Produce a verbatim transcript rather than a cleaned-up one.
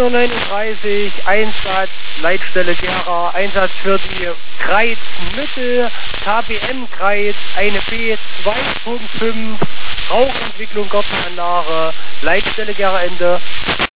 neununddreißig, Einsatz, Leitstelle Gera, Einsatz für die Kreizmittel, K B M Kreiz, eine B zwei Punkt fünf, Rauchentwicklung Gartenanlage, Leitstelle Gera Ende.